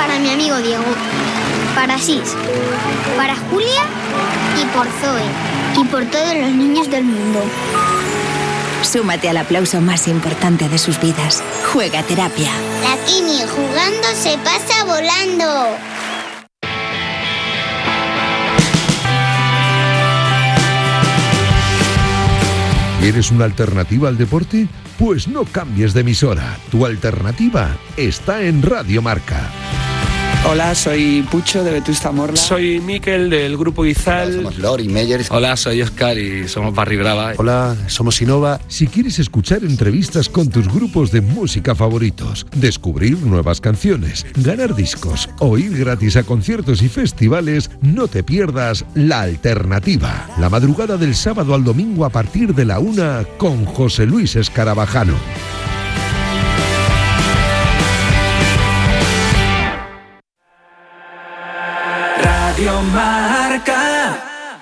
para mi amigo Diego, para Sis, para Julia y por Zoe y por todos los niños del mundo. Súmate al aplauso más importante de sus vidas. Juega Terapia. La Kimi jugando se pasa volando. ¿Quieres una alternativa al deporte? Pues no cambies de emisora. Tu alternativa está en Radio Marca. Hola, soy Pucho de Vetusta Morla. Soy Miquel del Grupo Izal. Hola, somos Lori Meyer. Hola, soy Oscar y somos Barry Brava. Hola, somos Innova. Si quieres escuchar entrevistas con tus grupos de música favoritos, descubrir nuevas canciones, ganar discos o ir gratis a conciertos y festivales, no te pierdas La Alternativa. La madrugada del sábado al domingo a partir de la 1 con José Luis Escarabajano. Radio Marca.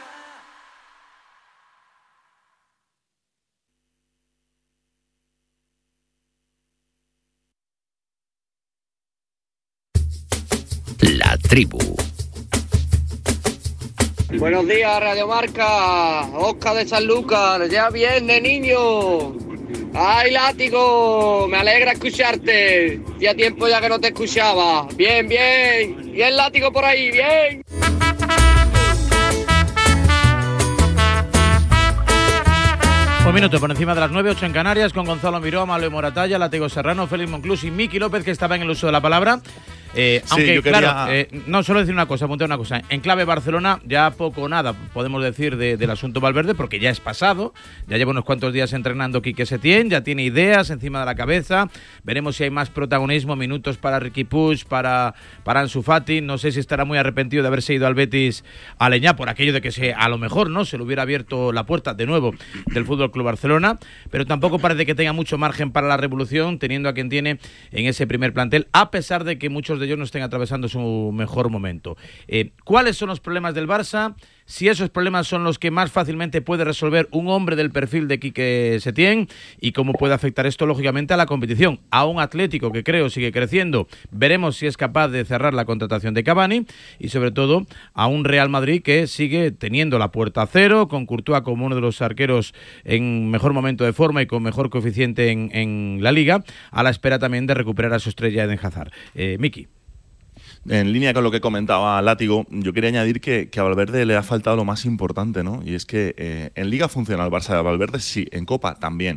La tribu. Buenos días, Radio Marca. Oscar de San Lucas. Ya viene, niño. ¡Ay, Látigo! Me alegra escucharte. Hacía tiempo ya que no te escuchaba. Bien, bien. Bien, Látigo por ahí, bien. Un minuto por encima de las 9, 8 en Canarias, con Gonzalo Miró, Malo Moratalla, Látigo Serrano, Félix Monclús y Miki López, que estaba en el uso de la palabra. Aunque, claro, no, solo decir una cosa, apunté una cosa. En clave Barcelona, ya poco o nada podemos decir del asunto Valverde, porque ya es pasado. Ya lleva unos cuantos días entrenando Quique Setién, ya tiene ideas encima de la cabeza. Veremos si hay más protagonismo, minutos para Riqui Puig, para Ansu Fati. No sé si estará muy arrepentido de haberse ido al Betis a leñar por aquello de que a lo mejor no se le hubiera abierto la puerta de nuevo del Fútbol Club Barcelona, pero tampoco parece que tenga mucho margen para la revolución, teniendo a quien tiene en ese primer plantel, a pesar de que muchos de ellos no estén atravesando su mejor momento. ¿Cuáles son los problemas del Barça? Si esos problemas son los que más fácilmente puede resolver un hombre del perfil de Quique Setién, y cómo puede afectar esto lógicamente a la competición, a un Atlético que creo sigue creciendo. Veremos si es capaz de cerrar la contratación de Cavani, y sobre todo a un Real Madrid que sigue teniendo la puerta a cero, con Courtois como uno de los arqueros en mejor momento de forma y con mejor coeficiente en la Liga, a la espera también de recuperar a su estrella Eden Hazard. Miki. En línea con lo que comentaba Látigo, yo quería añadir que a Valverde le ha faltado lo más importante, ¿no? Y es que en Liga funciona el Barça de Valverde, sí, en Copa también.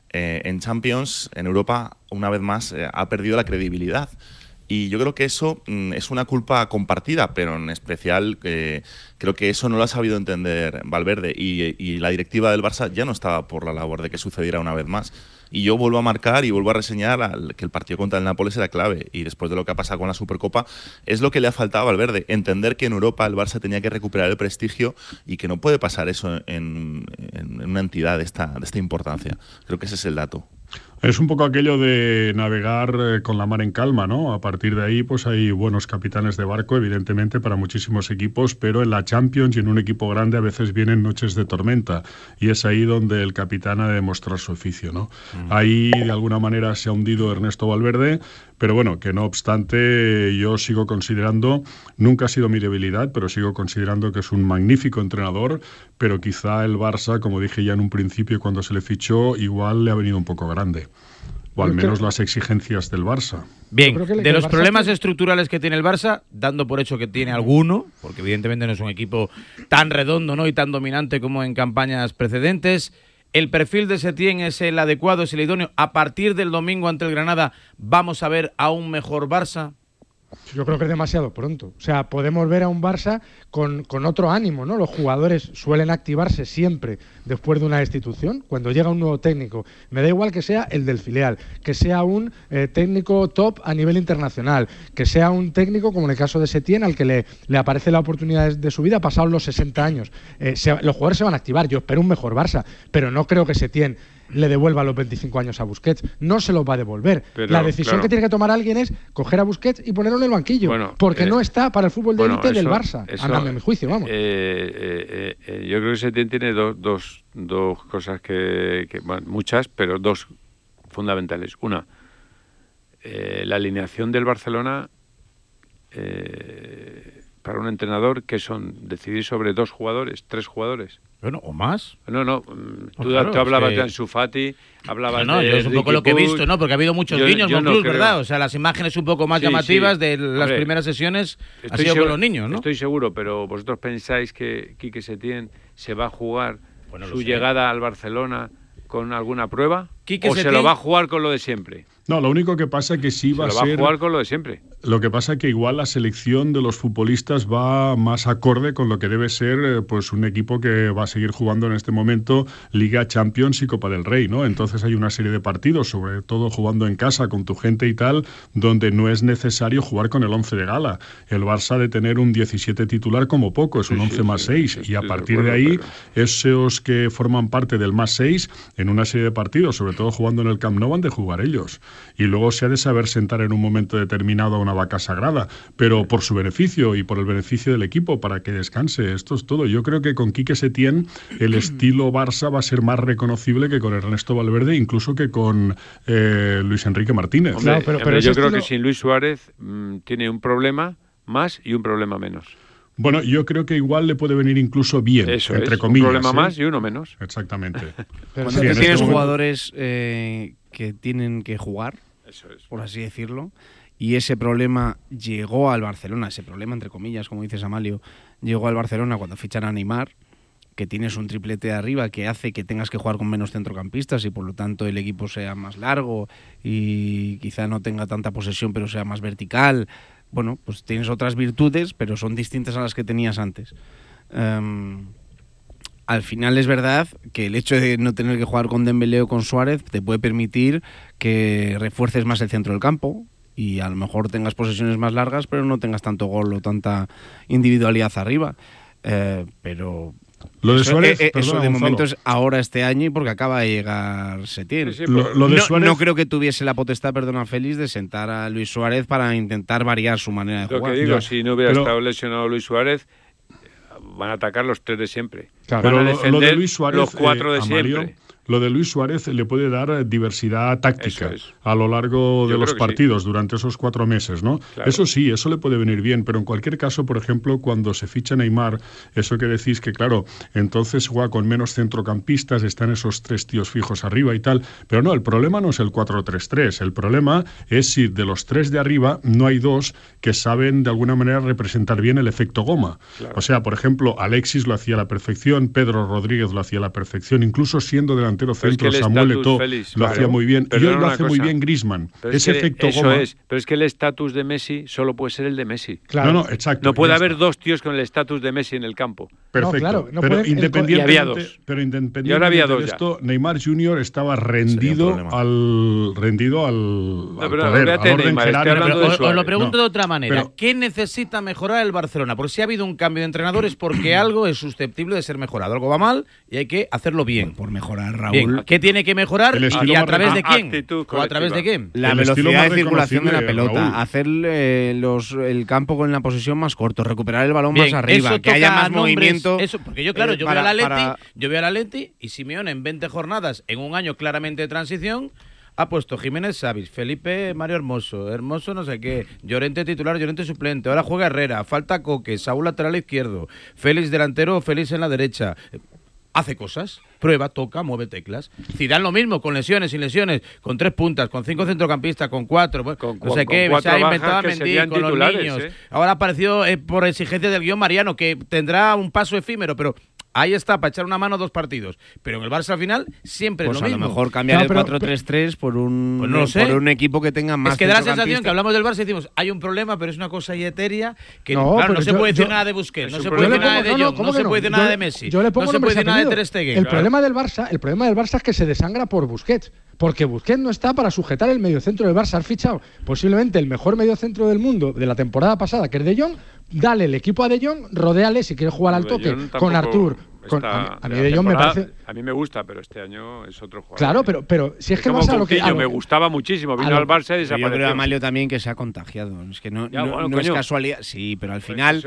En Champions, en Europa, una vez más, ha perdido la credibilidad. Y yo creo que eso es una culpa compartida, pero en especial creo que eso no lo ha sabido entender Valverde. Y la directiva del Barça ya no estaba por la labor de que sucediera una vez más. Y yo vuelvo a marcar y vuelvo a reseñar que el partido contra el Nápoles era clave. Y después de lo que ha pasado con la Supercopa, es lo que le ha faltado a Valverde. Entender que en Europa el Barça tenía que recuperar el prestigio y que no puede pasar eso en una entidad de esta importancia. Creo que ese es el dato. Es un poco aquello de navegar con la mar en calma, ¿no? A partir de ahí, pues hay buenos capitanes de barco, evidentemente, para muchísimos equipos, pero en la Champions y en un equipo grande a veces vienen noches de tormenta, y es ahí donde el capitán ha de demostrar su oficio, ¿no? Ahí, de alguna manera, se ha hundido Ernesto Valverde, pero bueno, que no obstante, yo sigo considerando, nunca ha sido mi debilidad, pero sigo considerando que es un magnífico entrenador, pero quizá el Barça, como dije ya en un principio cuando se le fichó, igual le ha venido un poco grande. O al menos las exigencias del Barça. Bien, de los problemas estructurales que tiene el Barça, dando por hecho que tiene alguno, porque evidentemente no es un equipo tan redondo, ¿no?, y tan dominante como en campañas precedentes, ¿el perfil de Setién es el adecuado, es el idóneo? ¿A partir del domingo ante el Granada vamos a ver a un mejor Barça? Yo creo que es demasiado pronto. O sea, podemos ver a un Barça con otro ánimo, ¿no? Los jugadores suelen activarse siempre después de una destitución, cuando llega un nuevo técnico. Me da igual que sea el del filial, que sea un técnico top a nivel internacional, que sea un técnico, como en el caso de Setién, al que le aparece la oportunidad de su vida pasados los 60 años. Los jugadores se van a activar. Yo espero un mejor Barça, pero no creo que Setién le devuelva los 25 años a Busquets. No se los va a devolver. Pero, la decisión que tiene que tomar alguien es coger a Busquets y ponerlo en el banquillo, porque no está para el fútbol de élite del Barça, a mi juicio, vamos. Yo creo que Setién tiene dos cosas bueno, muchas, pero dos fundamentales. Una, la alineación del Barcelona para un entrenador, que son decidir sobre 2 jugadores, 3 jugadores. Bueno, o más. No. Tú hablabas de Ansu Fati, hablabas de... yo es un poco lo que he visto, ¿no? Porque ha habido muchos guiños con Club, ¿verdad? O sea, las imágenes un poco más llamativas de las primeras sesiones ha sido con los niños, ¿no? Estoy seguro, pero ¿vosotros pensáis que Quique Setién se va a jugar su llegada al Barcelona con alguna prueba? ¿O se lo va a jugar con lo de siempre? No, lo único que pasa es que sí va a ser... Se lo va a jugar con lo de siempre. Lo que pasa es que igual la selección de los futbolistas va más acorde con lo que debe ser pues un equipo que va a seguir jugando en este momento Liga, Champions y Copa del Rey, ¿no? Entonces hay una serie de partidos, sobre todo jugando en casa con tu gente y tal, donde no es necesario jugar con el 11 de gala. El Barça ha de tener un 17 titular como poco, es un 11 más 6, y a partir de ahí, esos que forman parte del más 6, en una serie de partidos, sobre todo jugando en el Camp Nou, han de jugar ellos. Y luego se ha de saber sentar en un momento determinado a una vaca sagrada, pero por su beneficio y por el beneficio del equipo, para que descanse. Esto es todo. Yo creo que con Quique Setién el estilo Barça va a ser más reconocible que con Ernesto Valverde, incluso que con Luis Enrique Martínez. Hombre, pero yo creo que sin Luis Suárez tiene un problema más y un problema menos. Bueno, yo creo que igual le puede venir incluso bien, eso entre es, comillas. Un problema más y uno menos. Exactamente. Pero sí, tienes jugadores que tienen que jugar, por así decirlo, y ese problema llegó al Barcelona, ese problema entre comillas, como dices, Amalio, llegó al Barcelona cuando fichan a Neymar, que tienes un triplete de arriba que hace que tengas que jugar con menos centrocampistas y por lo tanto el equipo sea más largo y quizá no tenga tanta posesión pero sea más vertical. Bueno, pues tienes otras virtudes, pero son distintas a las que tenías antes. Al final es verdad que el hecho de no tener que jugar con Dembélé o con Suárez te puede permitir que refuerces más el centro del campo y a lo mejor tengas posesiones más largas, pero no tengas tanto gol o tanta individualidad arriba. Pero lo de Suárez, eso de momento es ahora este año y porque acaba de llegar Setién. Lo de Suárez, no creo que tuviese la potestad, Félix, de sentar a Luis Suárez para intentar variar su manera de jugar. Lo que digo, si no hubiera estado lesionado Luis Suárez, van a atacar los 3 de siempre. Claro, van a defender lo de Luis Suárez, los 4 de Amalio, siempre. Lo de Luis Suárez le puede dar diversidad táctica a lo largo de los partidos durante esos 4 meses, ¿no? Claro. Eso sí, eso le puede venir bien, pero en cualquier caso, por ejemplo, cuando se ficha Neymar, eso que decís que, claro, entonces juega con menos centrocampistas, están esos 3 tíos fijos arriba y tal, pero no, el problema no es el 4-3-3, el problema es si de los 3 de arriba no hay 2 que saben de alguna manera representar bien el efecto goma. Claro. O sea, por ejemplo, Alexis lo hacía a la perfección, Pedro Rodríguez lo hacía a la perfección, incluso siendo delantero centro, Samuel Eto'o lo hacía muy bien, y hoy lo hace muy bien Griezmann. Ese efecto goma. Pero es que el estatus de Messi solo puede ser el de Messi. Claro. No, exacto. No puede haber 2 tíos con el estatus de Messi en el campo. Perfecto. Pero independientemente de esto, Neymar Jr. estaba rendido al poder, al orden jerárquico. Os lo pregunto de otra manera. ¿Qué necesita mejorar el Barcelona? Porque si ha habido un cambio de entrenadores, porque algo es susceptible de ser mejorado. Algo va mal y hay que hacerlo bien. Por mejorar, Raúl. Bien. ¿Qué tiene que mejorar y a través de quién? ¿O a través de quién? La velocidad de circulación de la pelota, Raúl. Hacer el campo con la posesión más corto, recuperar el balón más arriba, que haya más movimiento. Eso, porque yo, claro, yo veo al Atleti y Simeone en 20 jornadas, en un año claramente de transición, ha puesto Jiménez Savic, Felipe Mario Hermoso no sé qué, Llorente titular, Llorente suplente, ahora juega Herrera, falta Coque, Saúl lateral izquierdo, Félix delantero, Félix en la derecha. Hace cosas, prueba, toca, mueve teclas. Zidane lo mismo, con lesiones, sin lesiones, con 3 puntas, con 5 centrocampistas, con 4, no sé qué, se ha inventado a Mendy con los niños. Ahora apareció por exigencia del guión Mariano, que tendrá un paso efímero, pero ahí está, para echar una mano 2 partidos. Pero en el Barça al final siempre es lo mismo. A lo mejor cambiar el 4-3-3 por un equipo que tenga más. Es que da la sensación que hablamos del Barça y decimos, hay un problema, pero es una cosa ahí etérea que no se puede decir nada de Busquets, no se puede decir nada de De Jong, no se puede decir nada de Messi, no se puede decir nada de Ter Stegen. El problema del Barça es que se desangra por Busquets. Porque Busquets no está para sujetar el mediocentro del Barça. Has fichado posiblemente el mejor mediocentro del mundo de la temporada pasada, que es De Jong. Dale el equipo a De Jong, rodéale si quieres jugar al toque con Artur A mí De Jong me parece... A mí me gusta, pero este año es otro jugador. Claro, pero si es que el Barça lo que me gustaba muchísimo, vino al Barça y desapareció. Yo creo a Amalio también que se ha contagiado. Es que no es casualidad. Sí, pero al final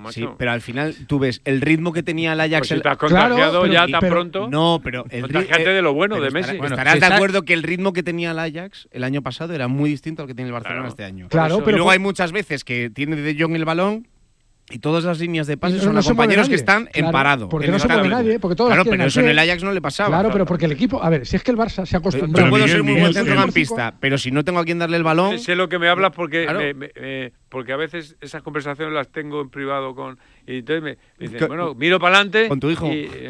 tú ves el ritmo que tenía el Ajax. Pues si te has contagiado ya tan pronto. No, pero contagiante de lo bueno de Messi. Estarás de acuerdo que el ritmo que tenía el Ajax el año pasado era muy distinto al que tiene el Barcelona este año. Claro, pero luego hay muchas veces que tiene De Jong el balón y todas las líneas de pases son a compañeros que están en parado. Porque no se mueve nadie, porque todos Claro, pero eso en el Ajax no le pasaba. Claro, pero porque el equipo... A ver, si es que el Barça se ha acostumbrado... Yo puedo ser muy buen centrocampista, pero si no tengo a quien darle el balón... Sé lo que me hablas porque porque a veces esas conversaciones las tengo en privado con... Y entonces me dicen, bueno, miro para adelante... ¿Con tu hijo?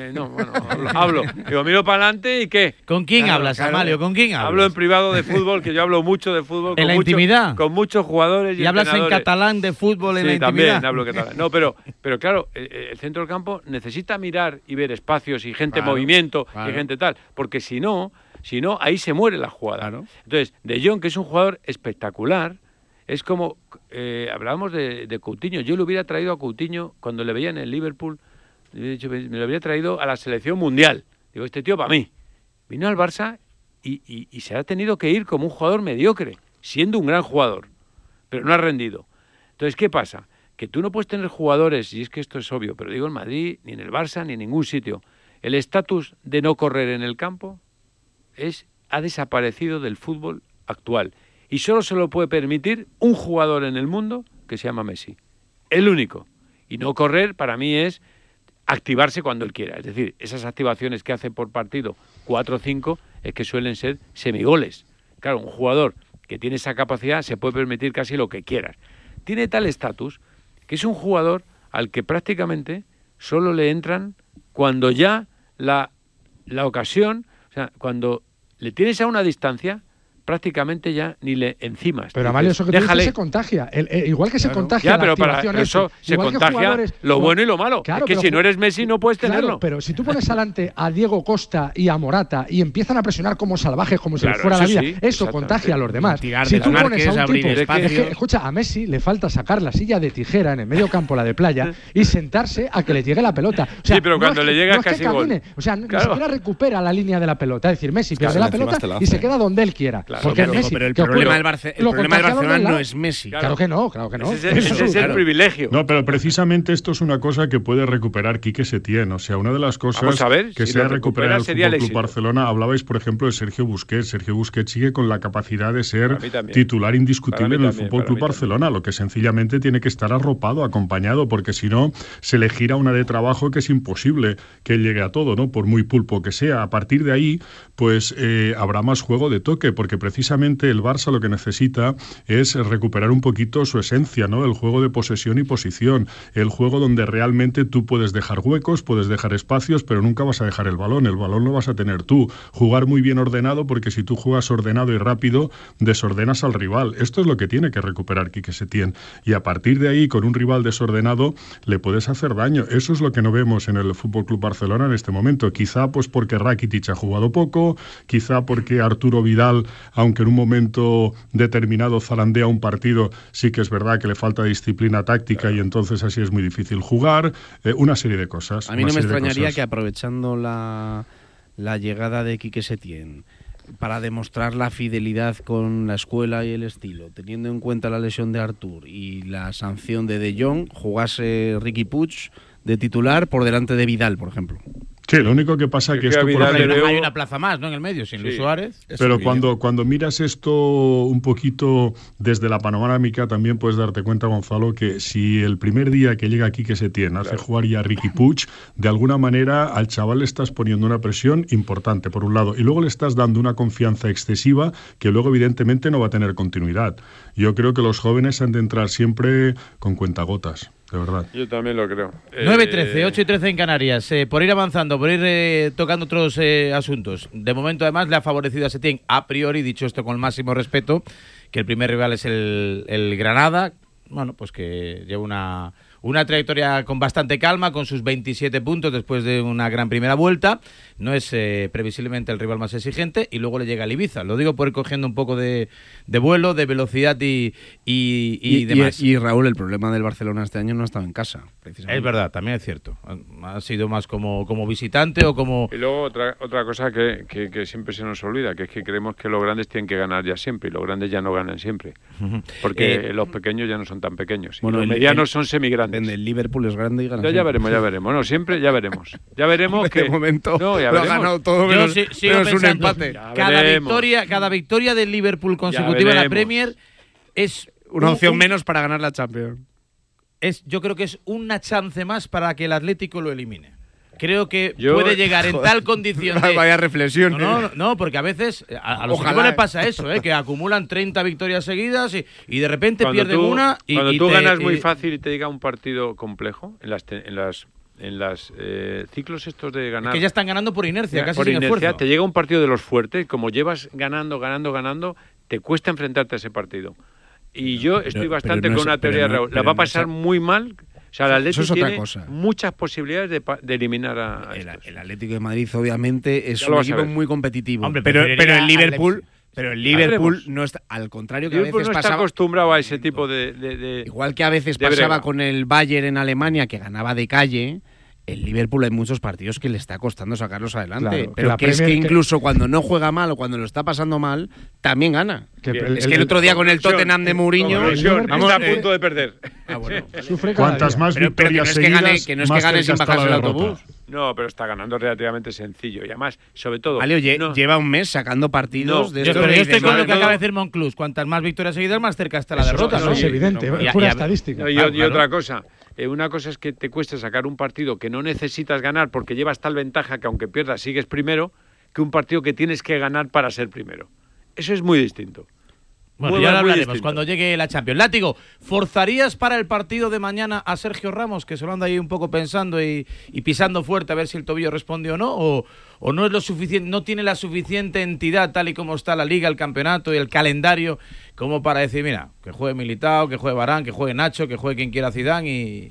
Hablo. Digo, miro para adelante y ¿qué? ¿Con quién hablas, Amalio? ¿Con quién hablas? Hablo en privado de fútbol, que yo hablo mucho de fútbol. ¿En la intimidad? Con muchos jugadores y hablas en catalán de fútbol en la intimidad? Sí, también hablo catalán. No, pero claro, el centro del campo necesita mirar y ver espacios y gente en movimiento y gente tal. Porque si no, ahí se muere la jugada. Claro. Entonces, De Jong, que es un jugador espectacular, es como... hablábamos de Coutinho. Yo le hubiera traído a Coutinho cuando le veía en el Liverpool, me lo habría traído a la selección mundial. Digo, este tío para mí. Vino al Barça y se ha tenido que ir como un jugador mediocre, siendo un gran jugador, pero no ha rendido. Entonces, ¿qué pasa? Que tú no puedes tener jugadores, y es que esto es obvio, pero digo en Madrid, ni en el Barça, ni en ningún sitio. El estatus de no correr en el campo ha desaparecido del fútbol actual. Y solo se lo puede permitir un jugador en el mundo que se llama Messi. El único. Y no correr para mí es activarse cuando él quiera. Es decir, esas activaciones que hace por partido, 4 o 5, es que suelen ser semigoles. Claro, un jugador que tiene esa capacidad se puede permitir casi lo que quieras. Tiene tal estatus que es un jugador al que prácticamente solo le entran cuando ya la ocasión, o sea, cuando le tienes a una distancia, prácticamente ya ni le encimas. Pero Amalio, eso que tú dices se contagia. Igual que se contagia. Ya, pero para eso se contagia lo bueno y lo malo. Claro, es que si no eres Messi no puedes tenerlo. Claro, pero si tú pones adelante a Diego Costa y a Morata y empiezan a presionar como salvajes, como si les fuera la vida, eso contagia a los demás. Si tú pones a un tipo... Escucha, a Messi le falta sacar la silla de tijera en el medio campo, la de playa, y sentarse a que le llegue la pelota. O sea, sí, pero cuando le llega casi gol. O sea, ni siquiera recupera la línea de la pelota. Es decir, Messi pierde la pelota y se queda donde él quiera. Porque Messi, pero el problema del Barcelona no es Messi. Claro que no. Ese es el privilegio. No, pero precisamente esto es una cosa que puede recuperar Quique Setién. O sea, una de las cosas que se ha recuperado el Fútbol Club Barcelona, hablabais, por ejemplo, de Sergio Busquets. Sergio Busquets sigue con la capacidad de ser titular indiscutible en el Fútbol Club Barcelona, lo que sencillamente tiene que estar arropado, acompañado, porque si no, se le gira una de trabajo que es imposible que llegue a todo, ¿no? Por muy pulpo que sea. A partir de ahí, pues habrá más juego de toque, porque precisamente el Barça lo que necesita es recuperar un poquito su esencia, ¿no? El juego de posesión y posición, el juego donde realmente tú puedes dejar huecos, puedes dejar espacios, pero nunca vas a dejar el balón lo vas a tener tú. Jugar muy bien ordenado, porque si tú juegas ordenado y rápido, desordenas al rival. Esto es lo que tiene que recuperar Quique Setién. Y a partir de ahí, con un rival desordenado, le puedes hacer daño. Eso es lo que no vemos en el FC Barcelona en este momento. Quizá pues porque Rakitic ha jugado poco, quizá porque Arturo Vidal, aunque en un momento determinado zarandea un partido, sí que es verdad que le falta disciplina táctica y entonces así es muy difícil jugar, una serie de cosas. A mí no me extrañaría que aprovechando la llegada de Quique Setién para demostrar la fidelidad con la escuela y el estilo, teniendo en cuenta la lesión de Artur y la sanción de Jong, jugase Riqui Puig de titular por delante de Vidal, por ejemplo. Sí, lo único que pasa es que esto... Hay una plaza más, ¿no?, en el medio, sin Luis Suárez. Pero cuando miras esto un poquito desde la panorámica, también puedes darte cuenta, Gonzalo, que si el primer día que llega Quique Setién hace jugar ya a Riqui Puig, de alguna manera al chaval le estás poniendo una presión importante, por un lado, y luego le estás dando una confianza excesiva que luego evidentemente no va a tener continuidad. Yo creo que los jóvenes han de entrar siempre con cuentagotas. De verdad. Yo también lo creo. 9-13, 8-13 en Canarias. Por ir avanzando, por ir tocando otros asuntos. De momento, además, le ha favorecido a Setién, a priori, dicho esto con el máximo respeto, que el primer rival es el Granada. Bueno, pues que lleva una trayectoria con bastante calma, con sus 27 puntos después de una gran primera vuelta. No es previsiblemente el rival más exigente, y luego le llega el Ibiza. Lo digo por ir cogiendo un poco de vuelo, de velocidad y demás. Y Raúl, el problema del Barcelona este año no ha estado en casa, precisamente. Es verdad, también es cierto. Ha sido más como visitante o como... Y luego otra cosa que siempre se nos olvida, que es que creemos que los grandes tienen que ganar ya siempre, y los grandes ya no ganan siempre. Porque los pequeños ya no son tan pequeños. Bueno, los medianos son semigrandes. El Liverpool es grande y gana. Ya veremos. No, siempre ya veremos. Ya veremos que... De momento no, ya lo ha ganado todo menos un empate. Cada victoria del Liverpool consecutiva en la Premier es una opción menos para ganar la Champions. Yo creo que es una chance más para que el Atlético lo elimine. Creo que puede llegar en tal condición de... Vaya reflexión. No, porque a veces a los equipos les pasa eso, que acumulan 30 victorias seguidas y de repente pierden una y... Cuando tú ganas muy fácil y te llega un partido complejo, en los ciclos estos de ganar... Es que ya están ganando por inercia, casi sin esfuerzo. Te llega un partido de los fuertes, como llevas ganando, te cuesta enfrentarte a ese partido. Y yo estoy bastante con una teoría, Raúl. La va a pasar muy mal. O sea, el Atlético tiene muchas posibilidades de eliminar a el Atlético de Madrid, obviamente, es un equipo muy competitivo. Hombre, pero el Liverpool... Pero el Liverpool no está, al contrario que a veces no pasaba... está acostumbrado a ese tipo de igual que a veces pasaba con el Bayern en Alemania, que ganaba de calle, el Liverpool hay muchos partidos que le está costando sacarlos adelante. Claro, pero que es que incluso cuando no juega mal o cuando lo está pasando mal, también gana. Es que el otro día con el Tottenham de Mourinho... Está a punto de perder. Bueno. Cuantas más victorias seguidas, que no es que gane sin bajarse el autobús. No, pero está ganando relativamente sencillo. Y además, sobre todo... lleva un mes sacando partidos de estos. Pero yo estoy con lo que acaba de decir Monclús. Cuantas más victorias seguidas, más cerca está la derrota. Eso es evidente, es pura estadística. Y otra cosa... una cosa es que te cueste sacar un partido que no necesitas ganar porque llevas tal ventaja que aunque pierdas sigues primero, que un partido que tienes que ganar para ser primero. Eso es muy distinto. Bueno, ya lo hablaremos cuando llegue la Champions. Látigo, ¿forzarías para el partido de mañana a Sergio Ramos, que se lo anda ahí un poco pensando y pisando fuerte a ver si el tobillo responde o no? ¿O no es lo suficiente, no tiene la suficiente entidad tal y como está la Liga, el campeonato y el calendario como para decir, mira, que juegue Militao, que juegue Varane, que juegue Nacho, que juegue quien quiera Zidane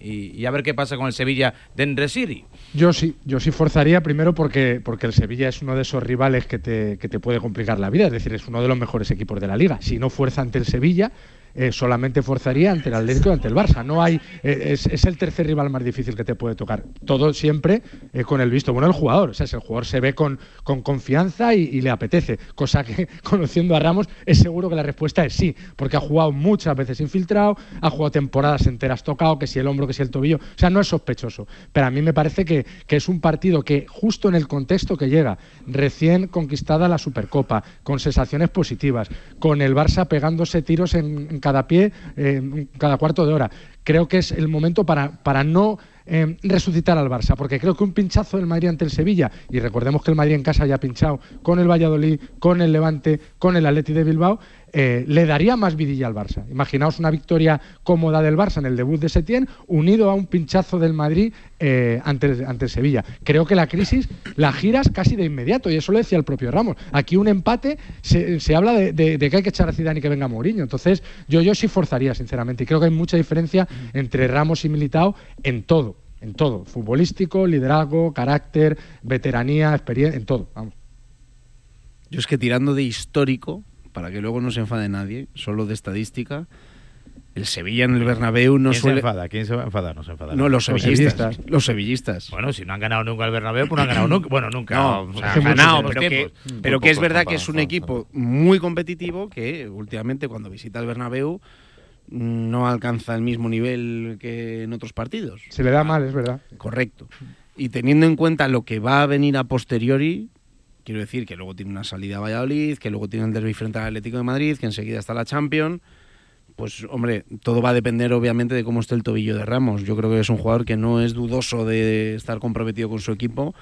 y a ver qué pasa con el Sevilla de Enresiri? Yo sí forzaría, primero porque el Sevilla es uno de esos rivales que te puede complicar la vida, es decir, es uno de los mejores equipos de la Liga. Si no fuerza ante el Sevilla, solamente forzaría ante el Atlético y ante el Barça. No hay, es el tercer rival más difícil que te puede tocar. Todo siempre con el visto bueno del jugador. O sea, si el jugador se ve con confianza y le apetece, cosa que conociendo a Ramos es seguro que la respuesta es sí, porque ha jugado muchas veces infiltrado, ha jugado temporadas enteras tocado, que si el hombro, que si el tobillo. O sea, no es sospechoso. Pero a mí me parece que es un partido que justo en el contexto que llega, recién conquistada la Supercopa, con sensaciones positivas, con el Barça pegándose tiros en cada pie, cada cuarto de hora. Creo que es el momento para no resucitar al Barça, porque creo que un pinchazo del Madrid ante el Sevilla, y recordemos que el Madrid en casa ya ha pinchado con el Valladolid, con el Levante, con el Athletic de Bilbao, le daría más vidilla al Barça. Imaginaos una victoria cómoda del Barça en el debut de Setién, unido a un pinchazo del Madrid ante el Sevilla. Creo que la crisis la giras casi de inmediato, y eso lo decía el propio Ramos. Aquí un empate, se habla de que hay que echar a Zidane y que venga Mourinho. Entonces yo sí forzaría, sinceramente, y creo que hay mucha diferencia entre Ramos y Militao en todo, futbolístico, liderazgo, carácter, veteranía, experiencia, en todo, vamos. Yo es que tirando de histórico, para que luego no se enfade nadie, solo de estadística, el Sevilla en el Bernabéu no suele... ¿Quién se enfada? No se enfada. No, los sevillistas. Bueno, si no han ganado nunca el Bernabéu, pues no han ganado nunca. Bueno, nunca. No, o sea, han ganado, pero que es verdad que es un equipo muy competitivo que últimamente cuando visita el Bernabéu no alcanza el mismo nivel que en otros partidos. Se le da mal, es verdad. Correcto. Y teniendo en cuenta lo que va a venir a posteriori, quiero decir que luego tiene una salida a Valladolid, que luego tiene el derbi frente al Atlético de Madrid, que enseguida está la Champions. Pues, hombre, todo va a depender obviamente de cómo esté el tobillo de Ramos. Yo creo que es un jugador que no es dudoso de estar comprometido con su equipo,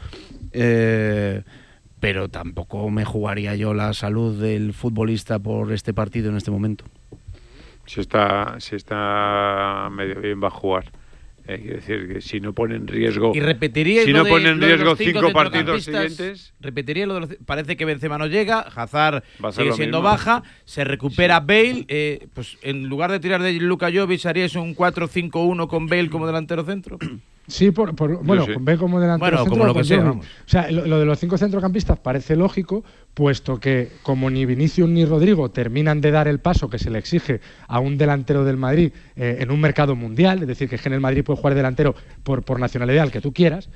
pero tampoco me jugaría yo la salud del futbolista por este partido en este momento. Si está medio bien va a jugar. Quiero decir que si no pone en riesgo. ¿Y repetiría si no pone en riesgo 5 partidos siguientes? Repetiría lo de los, parece que Benzema no llega, Hazard sigue siendo baja, se recupera Bale, pues en lugar de tirar de Luka Jovic haríais un 4-5-1 con Bale como delantero centro. Sí, con Bale como delantero centro. Como lo que sea, vamos. O sea, lo de los 5 centrocampistas parece lógico, puesto que como ni Vinicius ni Rodrigo terminan de dar el paso que se le exige a un delantero del Madrid en un mercado mundial, es decir, que en el Madrid puede jugar delantero por nacionalidad, el que tú quieras,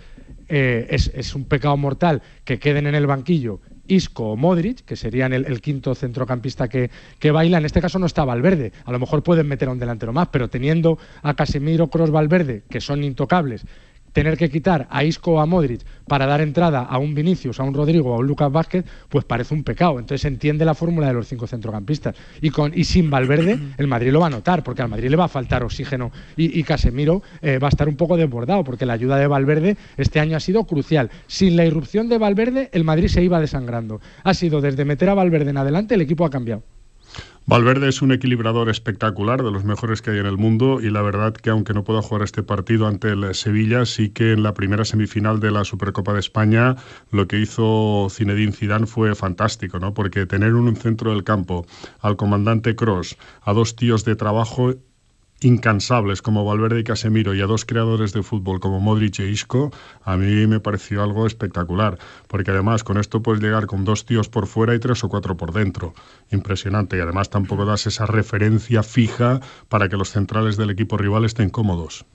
es un pecado mortal que queden en el banquillo Isco o Modric, que serían el quinto centrocampista que baila. En este caso no está Valverde, a lo mejor pueden meter a un delantero más, pero teniendo a Casemiro, Kroos, Valverde, que son intocables, tener que quitar a Isco o a Modric para dar entrada a un Vinicius, a un Rodrigo o a un Lucas Vázquez, pues parece un pecado. Entonces se entiende la fórmula de los 5 centrocampistas. Y sin Valverde, el Madrid lo va a notar, porque al Madrid le va a faltar oxígeno y Casemiro va a estar un poco desbordado, porque la ayuda de Valverde este año ha sido crucial. Sin la irrupción de Valverde, el Madrid se iba desangrando. Ha sido desde meter a Valverde en adelante, el equipo ha cambiado. Valverde es un equilibrador espectacular, de los mejores que hay en el mundo, y la verdad que aunque no pueda jugar este partido ante el Sevilla, sí que en la primera semifinal de la Supercopa de España lo que hizo Zinedine Zidane fue fantástico, ¿no? Porque tener un centro del campo al comandante Kroos, a 2 tíos de trabajo incansables como Valverde y Casemiro y a 2 creadores de fútbol como Modric e Isco, a mí me pareció algo espectacular, porque además con esto puedes llegar con 2 tíos por fuera y 3 o 4 por dentro. Impresionante, y además tampoco das esa referencia fija para que los centrales del equipo rival estén cómodos.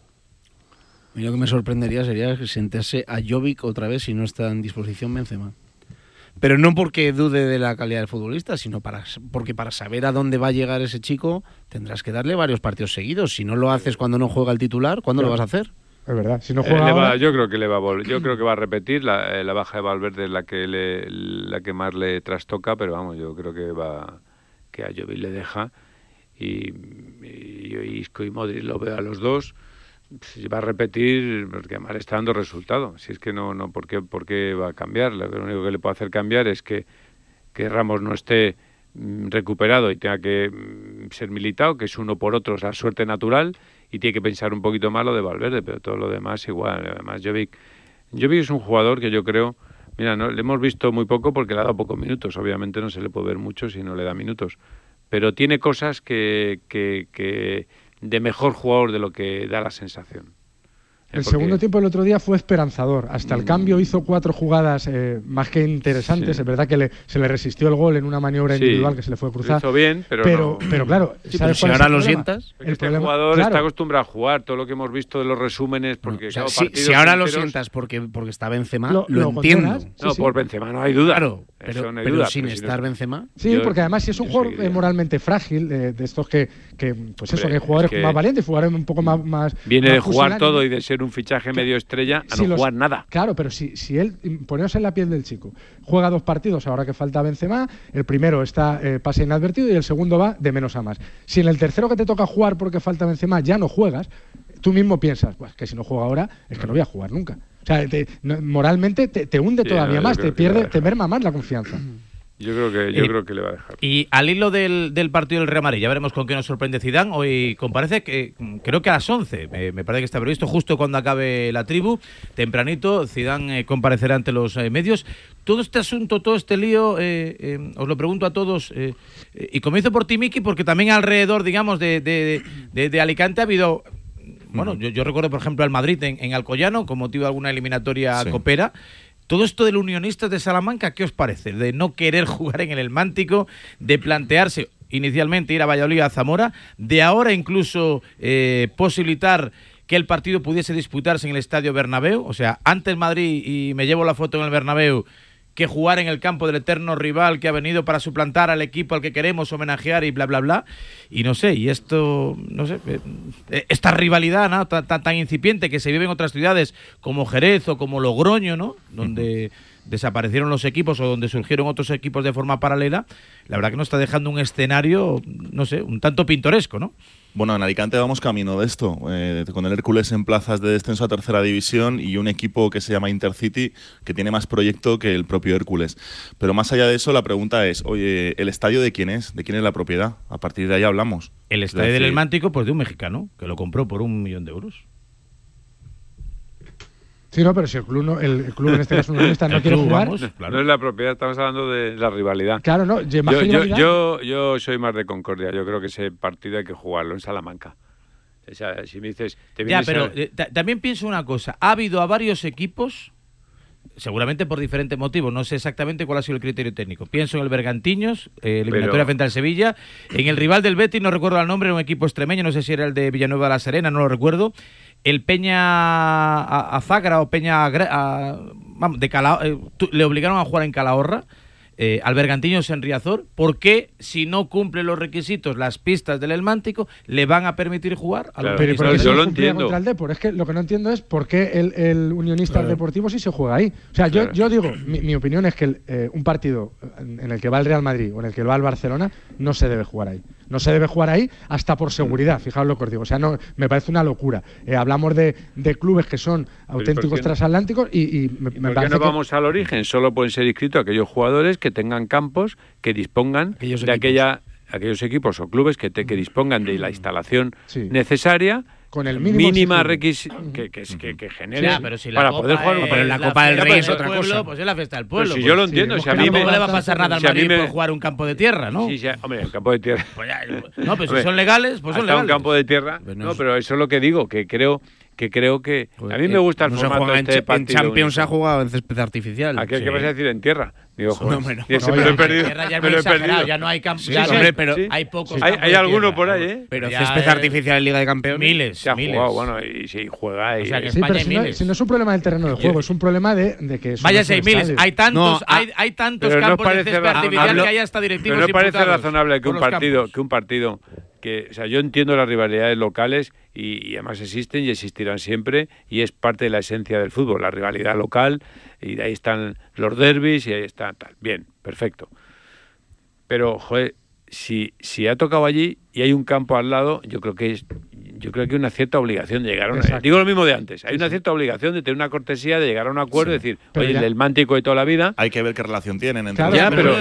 Y lo que me sorprendería sería que sentarse a Jovic otra vez si no está en disposición Benzema. Pero no porque dude de la calidad del futbolista, sino porque para saber a dónde va a llegar ese chico tendrás que darle varios partidos seguidos. Si no lo haces cuando no juega el titular, ¿cuándo lo vas a hacer? Es verdad, si no juega yo creo que va a repetir la baja de Valverde, es la que más le trastoca, pero vamos, yo creo que a Jovic le deja y Isco y Modric lo veo a los dos. Va a repetir porque además le está dando resultado. Si es que no ¿por qué va a cambiar? Lo único que le puede hacer cambiar es que Ramos no esté recuperado y tenga que ser Militao, que es uno por otro, es la suerte natural, y tiene que pensar un poquito más lo de Valverde, pero todo lo demás igual. Además Jovic es un jugador que yo creo, mira, no le hemos visto muy poco porque le ha dado pocos minutos, obviamente no se le puede ver mucho si no le da minutos, pero tiene cosas que de mejor jugador de lo que da la sensación. El segundo tiempo del otro día fue esperanzador. Hasta el cambio hizo 4 jugadas más que interesantes. Sí. Es verdad que se le resistió el gol en una maniobra individual que se le fue cruzar. Lo hizo bien, pero claro. Sí, pero si ahora lo sientas. Este jugador está acostumbrado a jugar. Todo lo que hemos visto de los resúmenes. Porque si ahora lo sientas porque está Benzema, lo entiendo. Por Benzema no hay duda. Claro, pero sin estar Benzema. Sí, porque además si es un jugador moralmente frágil, de estos que hay jugadores más valientes, jugadores un poco más. Viene de jugar todo y de ser un fichaje medio estrella a no jugar nada. Claro, pero si él, poneos en la piel del chico, juega 2 partidos ahora que falta Benzema, el primero está pase inadvertido y el segundo va de menos a más. Si en el tercero que te toca jugar porque falta Benzema ya no juegas, tú mismo piensas, pues que si no juega ahora es que no voy a jugar nunca. O sea, moralmente te hunde todavía más, te merma más la confianza. Yo creo que le va a dejar. Y al hilo del partido del Real Madrid, ya veremos con qué nos sorprende Zidane. Hoy comparece, creo que a las 11, me parece que está previsto, justo cuando acabe la tribu, tempranito, Zidane comparecerá ante los medios. Todo este asunto, todo este lío, os lo pregunto a todos, y comienzo por ti, Miki, porque también alrededor, digamos, de Alicante ha habido... Bueno, yo recuerdo, por ejemplo, al Madrid en Alcoyano, con motivo de alguna eliminatoria copera. Todo esto del Unionistas de Salamanca, ¿qué os parece? De no querer jugar en el Helmántico, de plantearse inicialmente ir a Valladolid, a Zamora, de ahora incluso posibilitar que el partido pudiese disputarse en el Estadio Bernabéu. O sea, antes Madrid y me llevo la foto en el Bernabéu que jugar en el campo del eterno rival que ha venido para suplantar al equipo al que queremos homenajear y bla, bla, bla. Y no sé, y esto, no sé, esta rivalidad, ¿no? tan incipiente que se vive en otras ciudades como Jerez o como Logroño, ¿no? Donde desaparecieron los equipos o donde surgieron otros equipos de forma paralela, la verdad que nos está dejando un escenario, no sé, un tanto pintoresco, ¿no? Bueno, en Alicante vamos camino de esto, con el Hércules en plazas de descenso a tercera división y un equipo que se llama Intercity que tiene más proyecto que el propio Hércules. Pero más allá de eso, la pregunta es, oye, ¿el estadio de quién es? ¿De quién es la propiedad? A partir de ahí hablamos. El estadio del Helmántico, pues de un mexicano, que lo compró por 1 millón de euros. Sí, no, pero si el club en este caso unionista no quiere jugar... Vamos, claro. No es la propiedad, estamos hablando de la rivalidad. Claro, no. Yo soy más de Concordia. Yo creo que ese partido hay que jugarlo en Salamanca. O sea, si me dices... también pienso una cosa. Ha habido a varios equipos, seguramente por diferentes motivos, no sé exactamente cuál ha sido el criterio técnico. Pienso en el Bergantiños, eliminatoria frente al Sevilla. En el rival del Betis, no recuerdo el nombre, era un equipo extremeño, no sé si era el de Villanueva de la Serena, no lo recuerdo. El Peña Azagra o Peña de le obligaron a jugar en Calahorra, al Bergantiños en Riazor. ¿Por qué, si no cumple los requisitos las pistas del Elmántico, le van a permitir jugar? Pero yo lo entiendo. Contra el Depor. Es que lo que no entiendo es por qué el Unionista Deportivo sí se juega ahí. O sea, yo digo, mi opinión es que un partido en el que va el Real Madrid o en el que va el Barcelona no se debe jugar ahí. No se debe jugar ahí hasta por seguridad, fijaos lo que os digo. O sea, no, me parece una locura. Hablamos de clubes que son auténticos transatlánticos y me parece que... vamos al origen? Solo pueden ser inscritos aquellos jugadores que tengan campos que dispongan aquellos equipos o clubes que dispongan de la instalación necesaria con el mínima requisito que genere para poder jugar. Pero la Copa del Rey es otra cosa. Pues es la fiesta del pueblo. Pues si yo lo entiendo, si a mí no le va a pasar nada al Madrid por jugar un campo de tierra, ¿no? Sí, hombre, el campo de tierra. No, pero si son legales, pues son legales. Un campo de tierra. No, pero eso es lo que digo, que creo que a mí me gusta el formato de este partido. En Champions se ha jugado en césped artificial. ¿Qué vas a decir en tierra? Digo, joder, me lo he perdido. Ya no hay campo. Pero hay pocos. Hay alguno por ahí, ¿eh? Pero césped artificial en Liga de Campeones. Miles. Se ha jugado, bueno, y si juega. O sea, que España hay miles. Si no es un problema del terreno de juego, es un problema de que. Vaya, si hay miles. Hay tantos campos de césped artificial que hay hasta directivos. Pero no parece razonable que un partido. O sea, yo entiendo las rivalidades locales y además existen y existirán siempre y es parte de la esencia del fútbol, la rivalidad local, y de ahí están los derbis y ahí está tal. Bien, perfecto. Pero, joder, si ha tocado allí y hay un campo al lado, yo creo que hay una cierta obligación de llegar a una... Digo lo mismo de antes, hay una cierta obligación de tener una cortesía, de llegar a un acuerdo, de decir, oye, el Mántico de toda la vida... Hay que ver qué relación tienen entre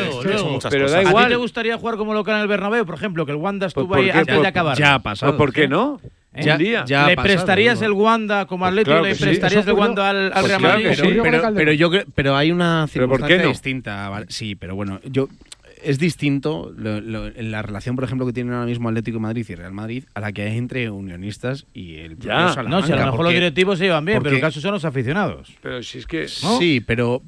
pero da igual. ¿A ti te gustaría jugar como local en el Bernabéu, por ejemplo, que el Wanda estuvo ahí antes de acabar? Ya ha pasado. ¿Por qué no? ¿Le prestarías el Wanda como Atlético? ¿Le prestarías el Wanda al Real Madrid? Pero hay una circunstancia distinta. ¿Vale? Sí, pero bueno, es distinto en la relación, por ejemplo, que tienen ahora mismo Atlético de Madrid y Real Madrid a la que hay entre unionistas y el Salamanca. No, si a lo mejor los directivos se llevan bien, pero el caso son los aficionados. Pero si es que... ¿no? Sí, pero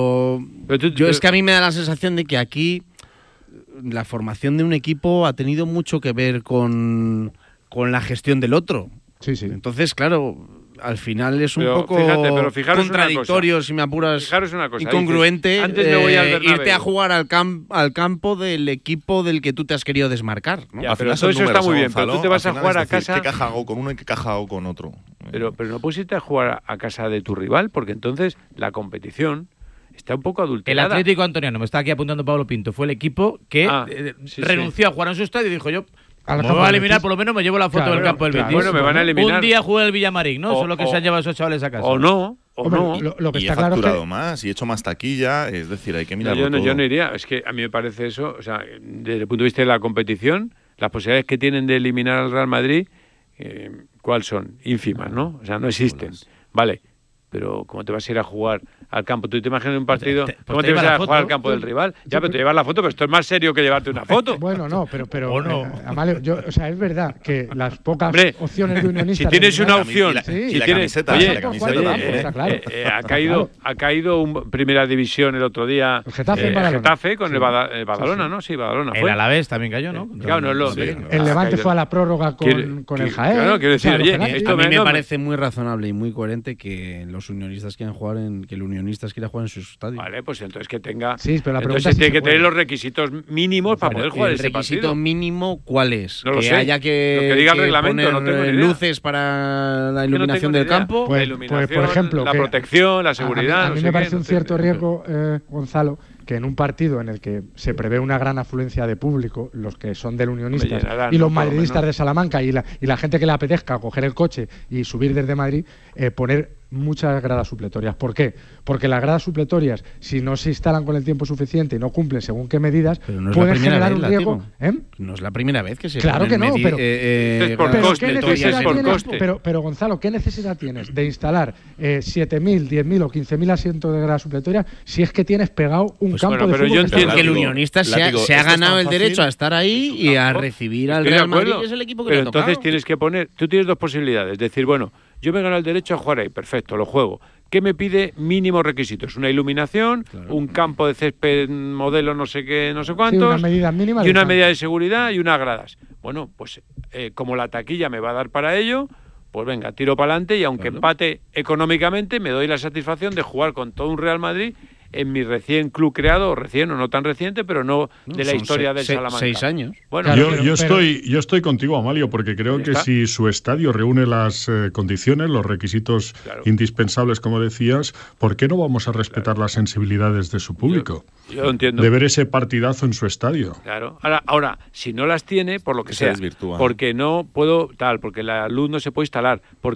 es que a mí me da la sensación de que aquí la formación de un equipo ha tenido mucho que ver con la gestión del otro. Sí. Entonces, claro, al final es un poco contradictorio, si me apuras, incongruente, antes me voy al irte a jugar al campo del equipo del que tú te has querido desmarcar, ¿no? Ya, pero todo eso está muy bien, pero tú te vas a jugar a casa... ¿Qué caja hago con uno y qué caja hago con otro? Pero no puedes irte a jugar a casa de tu rival, porque entonces la competición está un poco adulterada. El Atlético Antoniano, me está aquí apuntando Pablo Pinto, fue el equipo que renunció a jugar en su estadio y dijo yo... Me va a eliminar, por lo menos me llevo la foto del campo del Betis. Bueno, me van a eliminar. Un día jugué el Villamarín, ¿no? Solo que se han llevado esos chavales a casa. O no. Lo que y está he facturado más y he hecho más taquilla, es decir, hay que mirarlo todo. Yo no iría, es que a mí me parece eso, o sea, desde el punto de vista de la competición, las posibilidades que tienen de eliminar al Real Madrid, ¿cuáles son? Ínfimas, ¿no? O sea, no existen. Vale, pero ¿cómo te vas a ir a jugar al campo? ¿Tú te imaginas un partido? ¿Cómo te vas a jugar al campo del rival? Ya, pero te llevas la foto, pero esto es más serio que llevarte una foto. Bueno, no, pero Amalio, o sea, es verdad que las pocas opciones de unionistas... Si tienes una opción... Y la camiseta, ha caído un Primera División el otro día... El Getafe con el Badalona, ¿no? Sí, Badalona fue. El Alavés también cayó, ¿no? Claro, el Levante fue a la prórroga con el Jaén. Claro, quiero decir, a mí me parece muy razonable y muy coherente que los unionistas quieran jugar en sus estadios. Vale, pues entonces que tenga... Sí, pero la pregunta entonces tiene que tener los requisitos mínimos para poder jugar ese partido. ¿El requisito mínimo cuál es? No lo sé. Haya que, lo que diga el reglamento, no tengo ni idea. Luces para la iluminación del campo. Pues, por ejemplo... La protección, la seguridad... A mí me parece un cierto riesgo, Gonzalo, que en un partido en el que se prevé una gran afluencia de público, los que son del Unionistas y los madridistas de Salamanca y la gente que le apetezca coger el coche y subir desde Madrid, poner muchas gradas supletorias. ¿Por qué? Porque las gradas supletorias, si no se instalan con el tiempo suficiente y no cumplen según qué medidas, pueden generar un riesgo. No es la primera vez que se Claro que no, pero coste. Pero Gonzalo, ¿qué necesidad tienes de instalar 7.000, 10.000 o 15.000 asientos de gradas supletorias si es que tienes pegado un campo de fútbol? Yo entiendo que el Unionista se ha ganado el derecho a estar ahí y a recibir al Real Madrid, que es el equipo que le ha tocado. Entonces tienes que poner, tú tienes dos posibilidades, decir, bueno, yo me gano el derecho a jugar ahí, perfecto, lo juego. ¿Qué me pide? Mínimos requisitos, una iluminación, un campo de césped modelo no sé qué, no sé cuántos, y una medida de seguridad y unas gradas. Bueno, pues como la taquilla me va a dar para ello, pues venga, tiro para adelante y aunque empate económicamente, me doy la satisfacción de jugar con todo un Real Madrid en mi recién club creado, o recién o no tan reciente, pero no de la historia del Salamanca. 6 años. Bueno, yo estoy contigo, Amalio, porque creo que si su estadio reúne las condiciones, los requisitos indispensables, como decías, ¿por qué no vamos a respetar las sensibilidades de su público? Yo entiendo. De ver ese partidazo en su estadio. Claro. Ahora, si no las tiene, por lo que sea, porque no puedo porque la luz no se puede instalar, porque